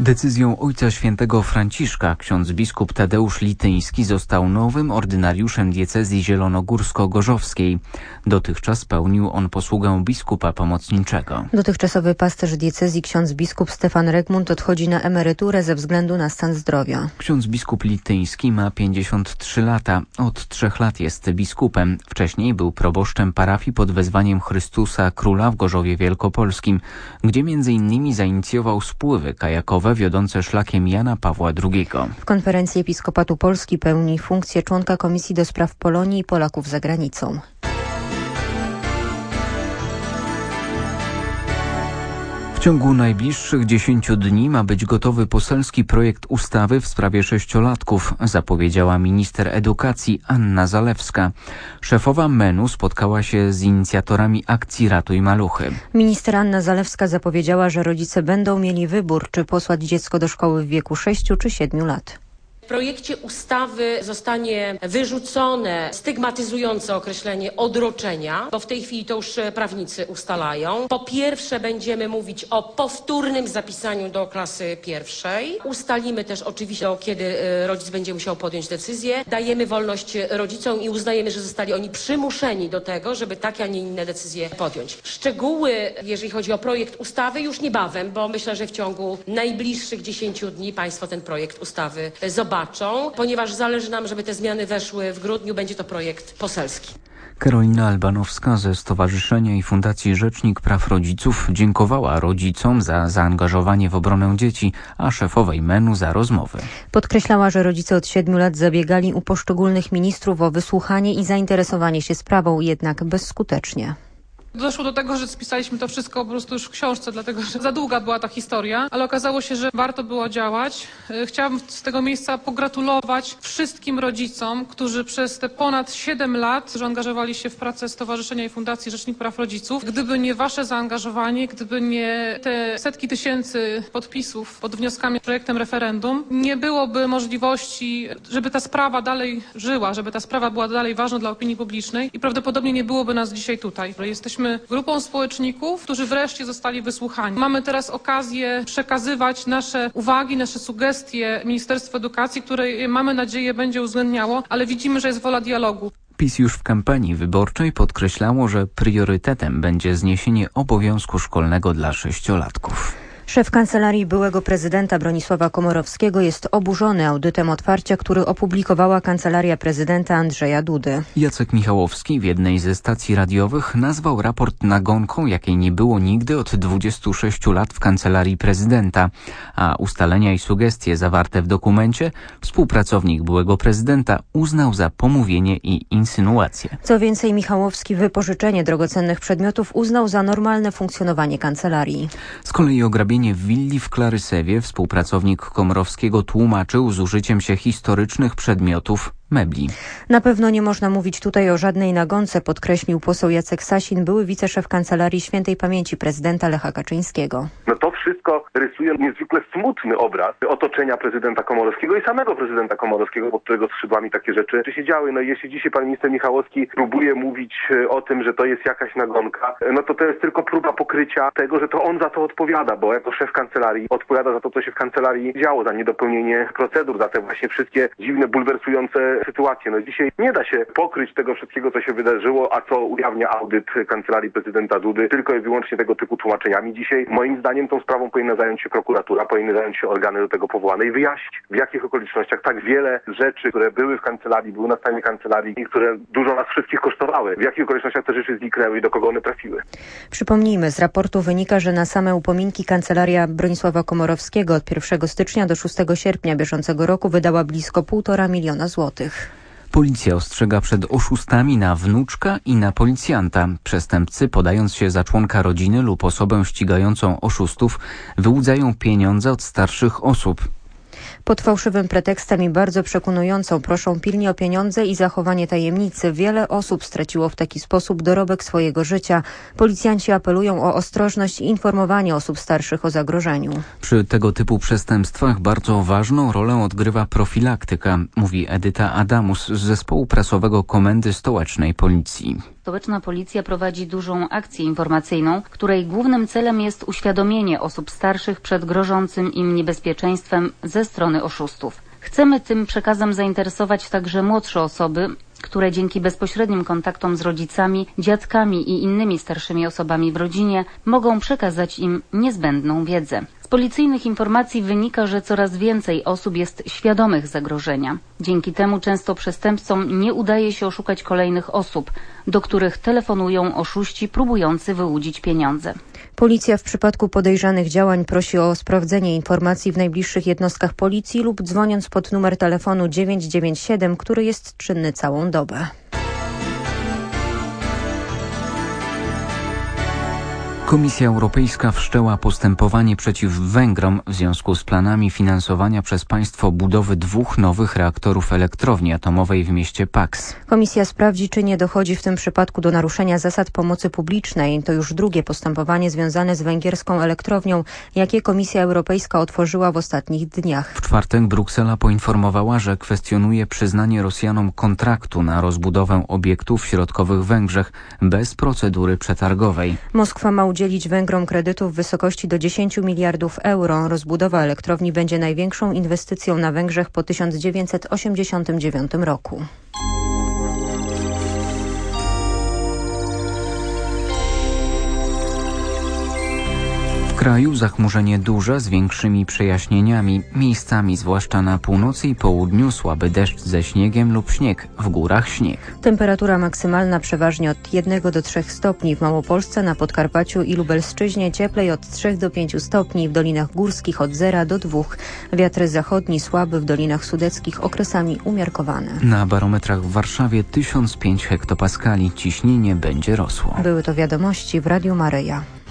Decyzją Ojca Świętego Franciszka ksiądz biskup Tadeusz Lityński został nowym ordynariuszem diecezji zielonogórsko-gorzowskiej. Dotychczas pełnił on posługę biskupa pomocniczego. Dotychczasowy pasterz diecezji ksiądz biskup Stefan Regmund odchodzi na emeryturę ze względu na stan zdrowia. Ksiądz biskup Lityński ma 53 lata. Od 3 lat jest biskupem. Wcześniej był proboszczem parafii pod wezwaniem Chrystusa Króla w Gorzowie Wielkopolskim, gdzie m.in. zainicjował spływy kajakowe wiodące szlakiem Jana Pawła II. W Konferencji Episkopatu Polski pełni funkcję członka Komisji do Spraw Polonii i Polaków za granicą. W ciągu najbliższych 10 dni ma być gotowy poselski projekt ustawy w sprawie 6-latków, zapowiedziała minister edukacji Anna Zalewska. Szefowa MEN-u spotkała się z inicjatorami akcji Ratuj Maluchy. Minister Anna Zalewska zapowiedziała, że rodzice będą mieli wybór, czy posłać dziecko do szkoły w wieku 6 czy 7 lat. W projekcie ustawy zostanie wyrzucone stygmatyzujące określenie odroczenia, bo w tej chwili to już prawnicy ustalają. Po pierwsze będziemy mówić o powtórnym zapisaniu do klasy pierwszej. Ustalimy też oczywiście, kiedy rodzic będzie musiał podjąć decyzję. Dajemy wolność rodzicom i uznajemy, że zostali oni przymuszeni do tego, żeby takie, a nie inne decyzje podjąć. Szczegóły, jeżeli chodzi o projekt ustawy, już niebawem, bo myślę, że w ciągu najbliższych 10 dni Państwo ten projekt ustawy zobaczą. Ponieważ zależy nam, żeby te zmiany weszły w grudniu, będzie to projekt poselski. Karolina Albanowska ze Stowarzyszenia i Fundacji Rzecznik Praw Rodziców dziękowała rodzicom za zaangażowanie w obronę dzieci, a szefowej MEN-u za rozmowy. Podkreślała, że rodzice od 7 lat zabiegali u poszczególnych ministrów o wysłuchanie i zainteresowanie się sprawą, jednak bezskutecznie. Doszło do tego, że spisaliśmy to wszystko po prostu już w książce, dlatego że za długa była ta historia, ale okazało się, że warto było działać. Chciałabym z tego miejsca pogratulować wszystkim rodzicom, którzy przez te ponad 7 lat zaangażowali się w pracę Stowarzyszenia i Fundacji Rzecznik Praw Rodziców. Gdyby nie wasze zaangażowanie, gdyby nie te setki tysięcy podpisów pod wnioskami projektem referendum, nie byłoby możliwości, żeby ta sprawa dalej żyła, żeby ta sprawa była dalej ważna dla opinii publicznej i prawdopodobnie nie byłoby nas dzisiaj tutaj. Jesteśmy grupą społeczników, którzy wreszcie zostali wysłuchani. Mamy teraz okazję przekazywać nasze uwagi, nasze sugestie Ministerstwu Edukacji, które mamy nadzieję będzie uwzględniało, ale widzimy, że jest wola dialogu. PiS już w kampanii wyborczej podkreślało, że priorytetem będzie zniesienie obowiązku szkolnego dla 6-latków. Szef kancelarii byłego prezydenta Bronisława Komorowskiego jest oburzony audytem otwarcia, który opublikowała kancelaria prezydenta Andrzeja Dudy. Jacek Michałowski w jednej ze stacji radiowych nazwał raport nagonką, jakiej nie było nigdy od 26 lat w kancelarii prezydenta, a ustalenia i sugestie zawarte w dokumencie współpracownik byłego prezydenta uznał za pomówienie i insynuację. Co więcej, Michałowski wypożyczenie drogocennych przedmiotów uznał za normalne funkcjonowanie kancelarii. Z kolei ograbienie w willi w Klarysewie współpracownik Komorowskiego tłumaczył z użyciem się historycznych przedmiotów, mebli. Na pewno nie można mówić tutaj o żadnej nagonce, podkreślił poseł Jacek Sasin, były wiceszef kancelarii świętej pamięci prezydenta Lecha Kaczyńskiego. To wszystko rysuje niezwykle smutny obraz otoczenia prezydenta Komorowskiego i samego prezydenta Komorowskiego, pod którego skrzydłami takie rzeczy się działy. Jeśli dzisiaj pan minister Michałowski próbuje mówić o tym, że to jest jakaś nagonka, to jest tylko próba pokrycia tego, że to on za to odpowiada, bo jako szef kancelarii odpowiada za to, co się w kancelarii działo, za niedopełnienie procedur, za te właśnie wszystkie dziwne, bulwersujące sytuacje. Dzisiaj nie da się pokryć tego wszystkiego, co się wydarzyło, a co ujawnia audyt kancelarii prezydenta Dudy, tylko i wyłącznie tego typu tłumaczeniami. Dzisiaj moim zdaniem tą sprawą powinna zająć się prokuratura, powinny zająć się organy do tego powołane i wyjaśnić, w jakich okolicznościach tak wiele rzeczy, które były w kancelarii, były na stanie kancelarii i które dużo nas wszystkich kosztowały, w jakich okolicznościach te rzeczy zniknęły i do kogo one trafiły. Przypomnijmy, z raportu wynika, że na same upominki kancelaria Bronisława Komorowskiego od 1 stycznia do 6 sierpnia bieżącego roku wydała blisko 1,5 miliona złotych. Policja ostrzega przed oszustami na wnuczka i na policjanta. Przestępcy, podając się za członka rodziny lub osobę ścigającą oszustów, wyłudzają pieniądze od starszych osób. Pod fałszywym pretekstem i bardzo przekonującą proszą pilnie o pieniądze i zachowanie tajemnicy. Wiele osób straciło w taki sposób dorobek swojego życia. Policjanci apelują o ostrożność i informowanie osób starszych o zagrożeniu. Przy tego typu przestępstwach bardzo ważną rolę odgrywa profilaktyka, mówi Edyta Adamus z zespołu prasowego Komendy Stołecznej Policji. Stołeczna Policja prowadzi dużą akcję informacyjną, której głównym celem jest uświadomienie osób starszych przed grożącym im niebezpieczeństwem ze strony oszustów. Chcemy tym przekazem zainteresować także młodsze osoby, które dzięki bezpośrednim kontaktom z rodzicami, dziadkami i innymi starszymi osobami w rodzinie mogą przekazać im niezbędną wiedzę. Z policyjnych informacji wynika, że coraz więcej osób jest świadomych zagrożenia. Dzięki temu często przestępcom nie udaje się oszukać kolejnych osób, do których telefonują oszuści próbujący wyłudzić pieniądze. Policja w przypadku podejrzanych działań prosi o sprawdzenie informacji w najbliższych jednostkach policji lub dzwoniąc pod numer telefonu 997, który jest czynny całą dobę. Komisja Europejska wszczęła postępowanie przeciw Węgrom w związku z planami finansowania przez państwo budowy 2 nowych reaktorów elektrowni atomowej w mieście Paks. Komisja sprawdzi, czy nie dochodzi w tym przypadku do naruszenia zasad pomocy publicznej. To już drugie postępowanie związane z węgierską elektrownią, jakie Komisja Europejska otworzyła w ostatnich dniach. W czwartek Bruksela poinformowała, że kwestionuje przyznanie Rosjanom kontraktu na rozbudowę obiektów w środkowych Węgrzech bez procedury przetargowej. Moskwa ma udzielić Węgrom kredytów w wysokości do 10 miliardów euro. Rozbudowa elektrowni będzie największą inwestycją na Węgrzech po 1989 roku. W kraju zachmurzenie duże z większymi przejaśnieniami. Miejscami, zwłaszcza na północy i południu, słaby deszcz ze śniegiem lub śnieg. W górach śnieg. Temperatura maksymalna przeważnie od 1 do 3 stopni. W Małopolsce, na Podkarpaciu i Lubelszczyźnie cieplej od 3 do 5 stopni. W dolinach górskich od 0 do 2. Wiatry zachodni słaby, w dolinach sudeckich okresami umiarkowane. Na barometrach w Warszawie 1005 hektopaskali. Ciśnienie będzie rosło. Były to wiadomości w Radiu Maryja.